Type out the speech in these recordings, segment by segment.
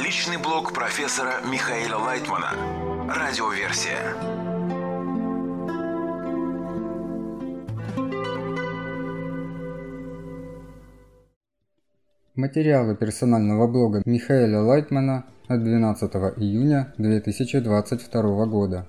Личный блог профессора Михаила Лайтмана. Радиоверсия. Материалы персонального блога Михаила Лайтмана от 12 июня 2022 года.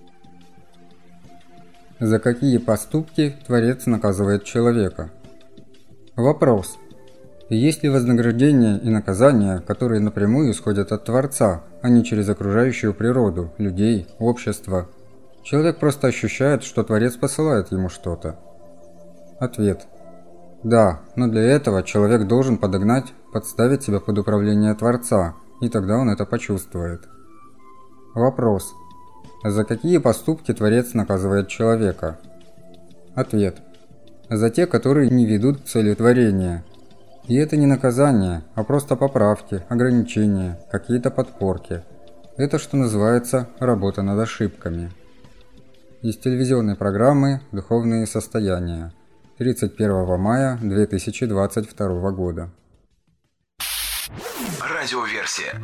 За какие поступки Творец наказывает человека? Вопрос. Есть ли вознаграждение и наказание, которые напрямую исходят от Творца, а не через окружающую природу, людей, общество? Человек просто ощущает, что Творец посылает ему что-то. Ответ. Да, но для этого человек должен подставить себя под управление Творца, и тогда он это почувствует. Вопрос. За какие поступки Творец наказывает человека? Ответ. За те, которые не ведут к цели творения. И это не наказание, а просто поправки, ограничения, какие-то подпорки. Это, что называется, работа над ошибками. Из телевизионной программы «Духовные состояния». 31 мая 2022 года. Радиоверсия.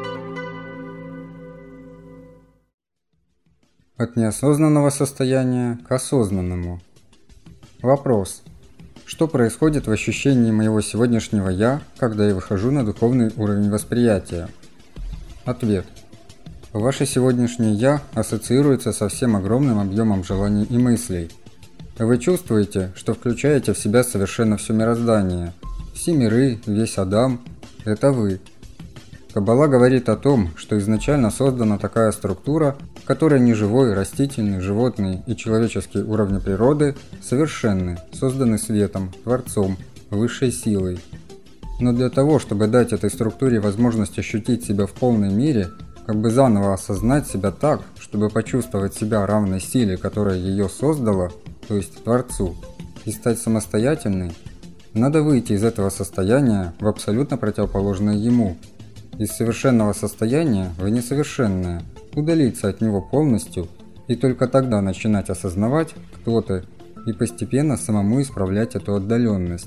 От неосознанного состояния к осознанному. Вопрос. Что происходит в ощущении моего сегодняшнего «я», когда я выхожу на духовный уровень восприятия? Ответ. Ваше сегодняшнее «я» ассоциируется со всем огромным объемом желаний и мыслей. Вы чувствуете, что включаете в себя совершенно все мироздание. Все миры, весь Адам – это вы. Каббала говорит о том, что изначально создана такая структура, в которой неживой, растительный, животный и человеческий уровни природы совершенны, созданы светом, Творцом, высшей силой. Но для того, чтобы дать этой структуре возможность ощутить себя в полной мере, как бы заново осознать себя так, чтобы почувствовать себя равной силе, которая ее создала, то есть Творцу, и стать самостоятельной, надо выйти из этого состояния в абсолютно противоположное ему. Из совершенного состояния в несовершенное, удалиться от него полностью и только тогда начинать осознавать, кто ты, и постепенно самому исправлять эту отдаленность.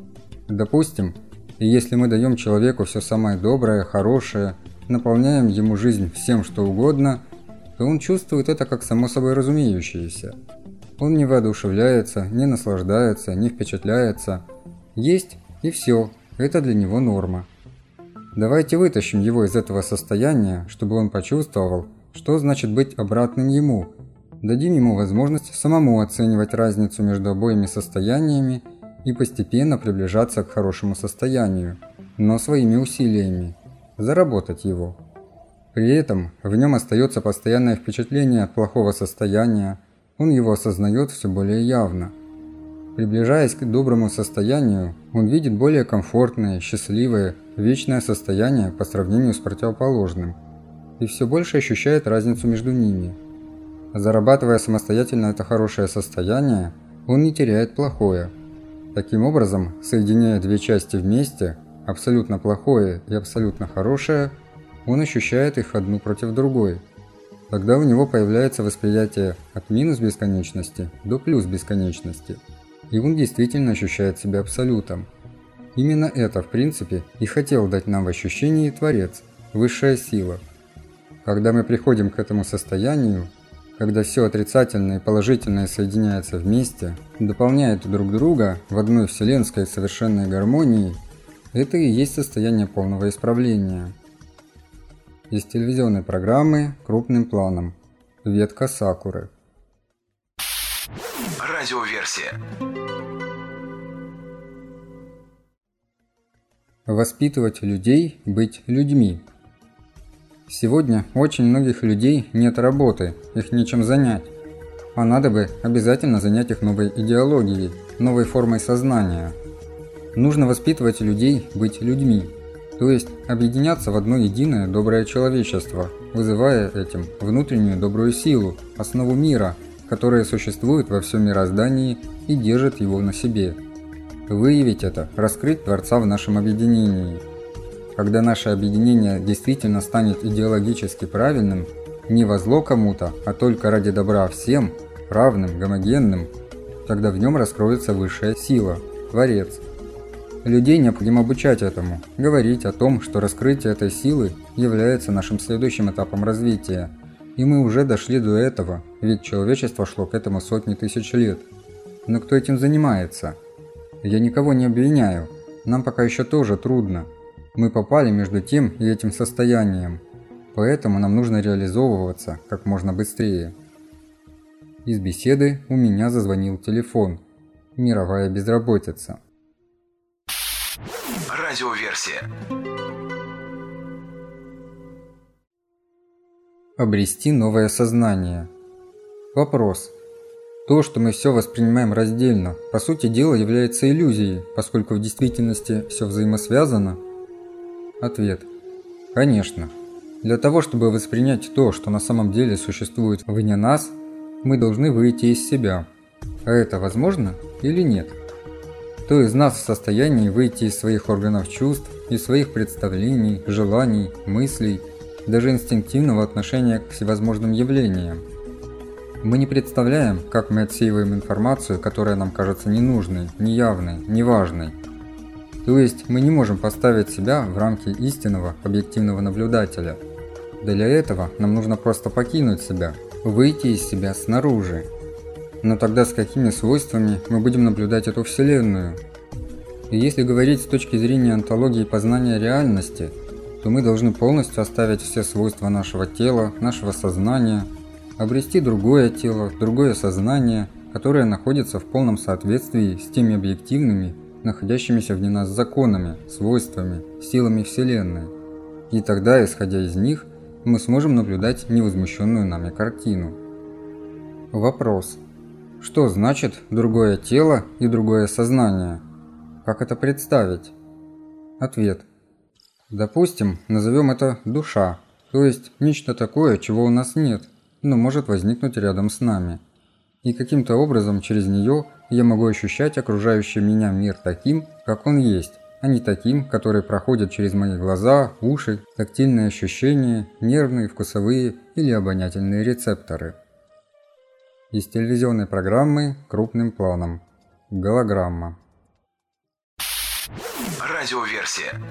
Допустим, если мы даем человеку все самое доброе, хорошее, наполняем ему жизнь всем что угодно, то он чувствует это как само собой разумеющееся. Он не воодушевляется, не наслаждается, не впечатляется. Есть и все, это для него норма. Давайте вытащим его из этого состояния, чтобы он почувствовал, что значит быть обратным ему. Дадим ему возможность самому оценивать разницу между обоими состояниями и постепенно приближаться к хорошему состоянию, но своими усилиями, заработать его. При этом в нем остается постоянное впечатление от плохого состояния, он его осознает все более явно. Приближаясь к доброму состоянию, он видит более комфортное, счастливое, вечное состояние по сравнению с противоположным, и все больше ощущает разницу между ними. Зарабатывая самостоятельно это хорошее состояние, он не теряет плохое. Таким образом, соединяя две части вместе, абсолютно плохое и абсолютно хорошее, он ощущает их одну против другой. Тогда у него появляется восприятие от минус бесконечности до плюс бесконечности, и он действительно ощущает себя абсолютом. Именно это, в принципе, и хотел дать нам в ощущении Творец, высшая сила. Когда мы приходим к этому состоянию, когда все отрицательное и положительное соединяется вместе, дополняют друг друга в одной вселенской совершенной гармонии, это и есть состояние полного исправления. Из телевизионной программы «Крупным планом». Ветка сакуры. Радиоверсия. Воспитывать людей быть людьми. Сегодня у очень многих людей нет работы, их нечем занять. А надо бы обязательно занять их новой идеологией, новой формой сознания. Нужно воспитывать людей быть людьми. То есть объединяться в одно единое доброе человечество, вызывая этим внутреннюю добрую силу, основу мира, которая существует во всем мироздании и держит его на себе. Выявить это, раскрыть Творца в нашем объединении. Когда наше объединение действительно станет идеологически правильным, не во зло кому-то, а только ради добра всем, равным, гомогенным, тогда в нем раскроется высшая сила, Творец. Людей необходимо обучать этому, говорить о том, что раскрытие этой силы является нашим следующим этапом развития. И мы уже дошли до этого, ведь человечество шло к этому сотни тысяч лет. Но кто этим занимается? Я никого не обвиняю, нам пока еще тоже трудно. Мы попали между тем и этим состоянием, поэтому нам нужно реализовываться как можно быстрее. Из беседы у меня зазвонил телефон. Мировая безработица. Радиоверсия. Обрести новое сознание. Вопрос. То, что мы все воспринимаем раздельно, по сути дела является иллюзией, поскольку в действительности все взаимосвязано? Ответ. Конечно. Для того, чтобы воспринять то, что на самом деле существует вне нас, мы должны выйти из себя. А это возможно или нет? Кто из нас в состоянии выйти из своих органов чувств, из своих представлений, желаний, мыслей, даже инстинктивного отношения к всевозможным явлениям? Мы не представляем, как мы отсеиваем информацию, которая нам кажется ненужной, неявной, неважной. То есть мы не можем поставить себя в рамки истинного, объективного наблюдателя. Для этого нам нужно просто покинуть себя, выйти из себя снаружи. Но тогда с какими свойствами мы будем наблюдать эту Вселенную? И если говорить с точки зрения онтологии познания реальности, то мы должны полностью оставить все свойства нашего тела, нашего сознания, обрести другое тело, другое сознание, которое находится в полном соответствии с теми объективными, находящимися вне нас законами, свойствами, силами Вселенной. И тогда, исходя из них, мы сможем наблюдать невозмущенную нами картину. Вопрос. Что значит другое тело и другое сознание? Как это представить? Ответ. Допустим, назовем это душа, то есть нечто такое, чего у нас нет, но может возникнуть рядом с нами. И каким-то образом через нее я могу ощущать окружающий меня мир таким, как он есть, а не таким, который проходит через мои глаза, уши, тактильные ощущения, нервные, вкусовые или обонятельные рецепторы. Из телевизионной программы крупным планом. Голограмма. Радиоверсия.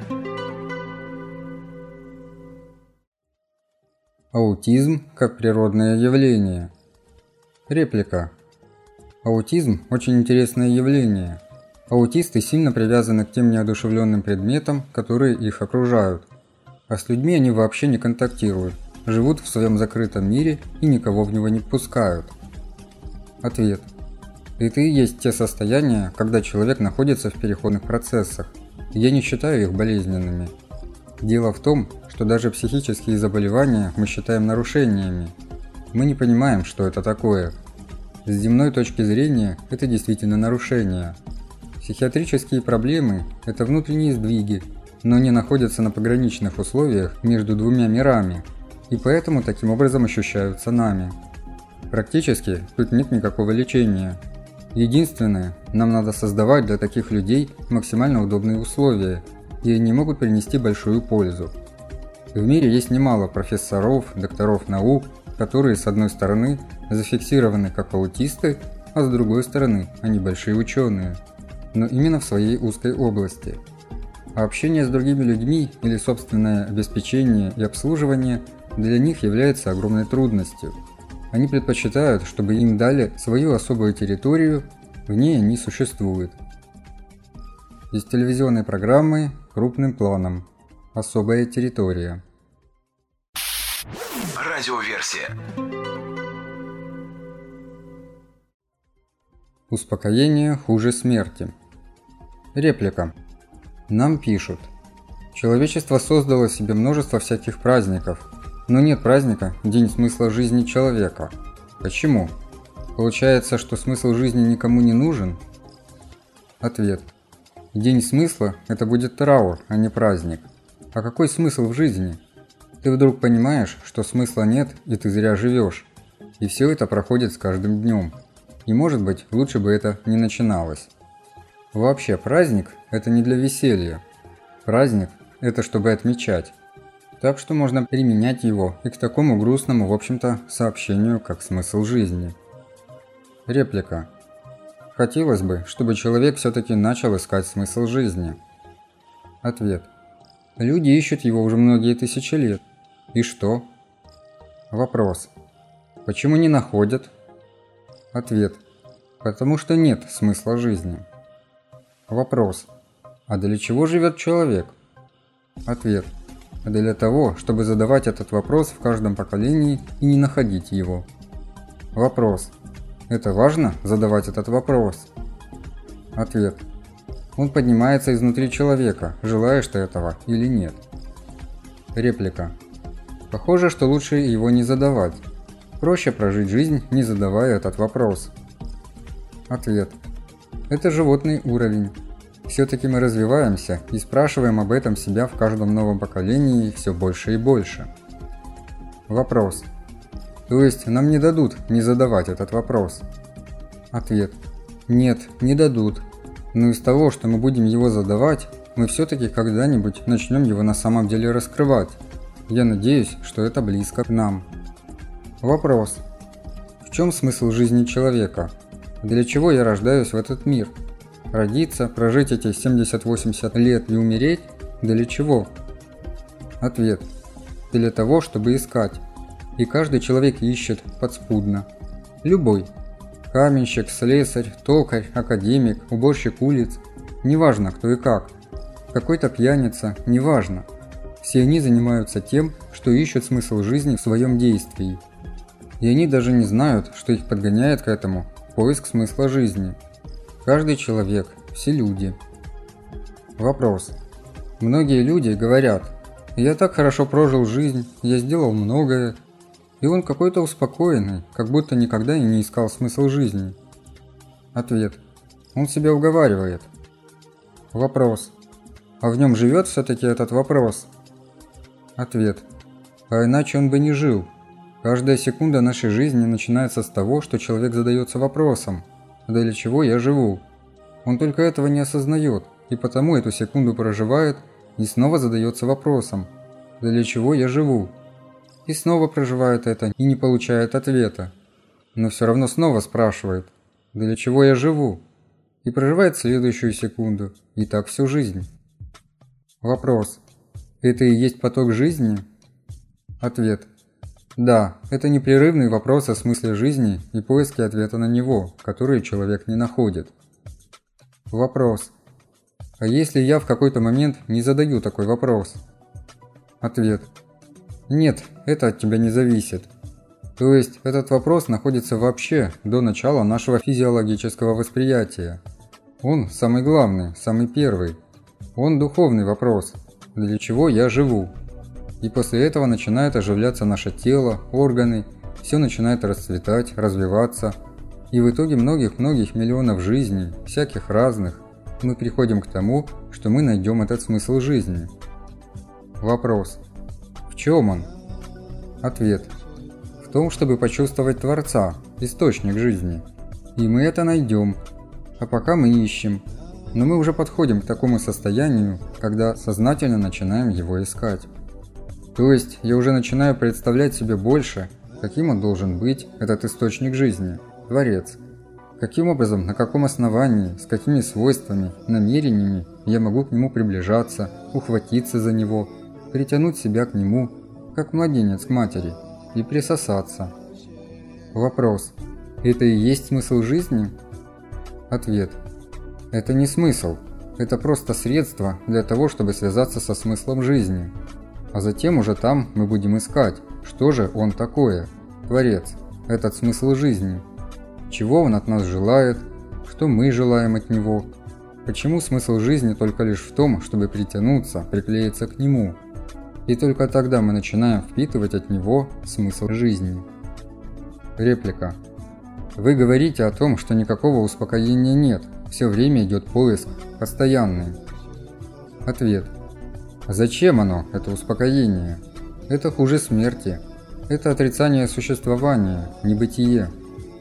Аутизм как природное явление. Реплика. Аутизм – очень интересное явление. Аутисты сильно привязаны к тем неодушевленным предметам, которые их окружают. А с людьми они вообще не контактируют, живут в своем закрытом мире и никого в него не пускают. Ответ. Это и есть те состояния, когда человек находится в переходных процессах. Я не считаю их болезненными. Дело в том, что даже психические заболевания мы считаем нарушениями. Мы не понимаем, что это такое. С земной точки зрения это действительно нарушение. Психиатрические проблемы – это внутренние сдвиги, но они находятся на пограничных условиях между двумя мирами, и поэтому таким образом ощущаются нами. Практически тут нет никакого лечения. Единственное, нам надо создавать для таких людей максимально удобные условия, и они могут принести большую пользу. В мире есть немало профессоров, докторов наук, которые с одной стороны зафиксированы как аутисты, а с другой стороны они большие ученые, но именно в своей узкой области. А общение с другими людьми или собственное обеспечение и обслуживание для них является огромной трудностью. Они предпочитают, чтобы им дали свою особую территорию, в ней они существуют. Из телевизионной программы крупным планом. Особая территория. Радиоверсия. Успокоение хуже смерти. Реплика. Нам пишут. Человечество создало себе множество всяких праздников, но нет праздника «День смысла жизни человека». Почему? Получается, что смысл жизни никому не нужен? Ответ. День смысла – это будет траур, а не праздник. А какой смысл в жизни? Ты вдруг понимаешь, что смысла нет, и ты зря живешь. И все это проходит с каждым днем. И может быть, лучше бы это не начиналось. Вообще, праздник – это не для веселья. Праздник – это чтобы отмечать. Так что можно применять его и к такому грустному, в общем-то, сообщению, как смысл жизни. Реплика. Хотелось бы, чтобы человек все-таки начал искать смысл жизни. Ответ. Люди ищут его уже многие тысячи лет. И что? Вопрос. Почему не находят? Ответ. Потому что нет смысла жизни. Вопрос. А для чего живет человек? Ответ. Для того, чтобы задавать этот вопрос в каждом поколении и не находить его. Вопрос. Это важно задавать этот вопрос? Ответ. Он поднимается изнутри человека, желаешь ты этого или нет. Реплика. Похоже, что лучше его не задавать. Проще прожить жизнь, не задавая этот вопрос. Ответ. Это животный уровень. Все-таки мы развиваемся и спрашиваем об этом себя в каждом новом поколении все больше и больше. Вопрос. То есть нам не дадут не задавать этот вопрос? Ответ. Нет, не дадут. Но из того, что мы будем его задавать, мы все-таки когда-нибудь начнем его на самом деле раскрывать. Я надеюсь, что это близко к нам. Вопрос. В чем смысл жизни человека? Для чего я рождаюсь в этот мир? Родиться, прожить эти 70-80 лет и умереть? Для чего? Ответ. Для того, чтобы искать. И каждый человек ищет подспудно. Любой. Каменщик, слесарь, токарь, академик, уборщик улиц. Неважно, кто и как. Какой-то пьяница, неважно. Все они занимаются тем, что ищут смысл жизни в своем действии. И они даже не знают, что их подгоняет к этому поиск смысла жизни. Каждый человек, все люди. Вопрос. Многие люди говорят: «Я так хорошо прожил жизнь, я сделал многое». И он какой-то успокоенный, как будто никогда и не искал смысл жизни. Ответ. Он себя уговаривает. Вопрос. А в нем живет все-таки этот вопрос? Ответ. А иначе он бы не жил. Каждая секунда нашей жизни начинается с того, что человек задается вопросом: для чего я живу? Он только этого не осознает, и потому эту секунду проживает и снова задается вопросом: для чего я живу? И снова проживает это и не получает ответа. Но все равно снова спрашивает: для чего я живу? И проживает следующую секунду, и так всю жизнь. Вопрос. Это и есть поток жизни? Ответ. Да, это непрерывный вопрос о смысле жизни и поиске ответа на него, который человек не находит. Вопрос. А если я в какой-то момент не задаю такой вопрос? Ответ. Нет, это от тебя не зависит. То есть этот вопрос находится вообще до начала нашего физиологического восприятия. Он самый главный, самый первый. Он духовный вопрос: для чего я живу? И после этого начинает оживляться наше тело, органы, все начинает расцветать, развиваться. И в итоге многих-многих миллионов жизней, всяких разных, мы приходим к тому, что мы найдем этот смысл жизни. Вопрос. В чем он? Ответ. В том, чтобы почувствовать Творца, источник жизни. И мы это найдем. А пока мы ищем. Но мы уже подходим к такому состоянию, когда сознательно начинаем его искать. То есть я уже начинаю представлять себе больше, каким он должен быть, этот источник жизни, Творец. Каким образом, на каком основании, с какими свойствами, намерениями я могу к нему приближаться, ухватиться за него, притянуть себя к нему, как младенец к матери, и присосаться. Вопрос. Это и есть смысл жизни? Ответ. Это не смысл. Это просто средство для того, чтобы связаться со смыслом жизни. А затем уже там мы будем искать, что же он такое, Творец, этот смысл жизни. Чего он от нас желает, что мы желаем от него. Почему смысл жизни только лишь в том, чтобы притянуться, приклеиться к нему. И только тогда мы начинаем впитывать от него смысл жизни. Реплика. Вы говорите о том, что никакого успокоения нет, все время идет поиск, постоянный. Ответ. Зачем оно, это успокоение? Это хуже смерти. Это отрицание существования, небытие.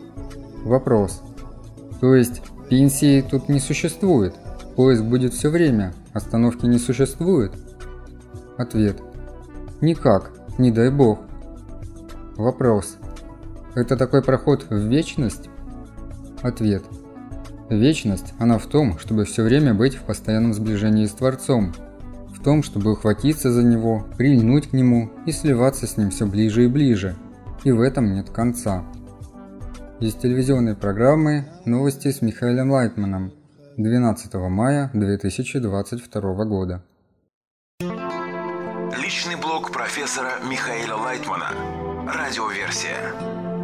Вопрос. То есть пенсии тут не существует? Поиск будет все время, остановки не существует? Ответ. Никак, не дай бог. Вопрос. Это такой проход в вечность? Ответ. Вечность, она в том, чтобы все время быть в постоянном сближении с Творцом, в том, чтобы ухватиться за Него, прильнуть к Нему и сливаться с Ним все ближе и ближе. И в этом нет конца. Из телевизионной программы «Новости с Михаилом Лайтманом» 12 мая 2022 года. Личный блог профессора Михаила Лайтмана. Радиоверсия.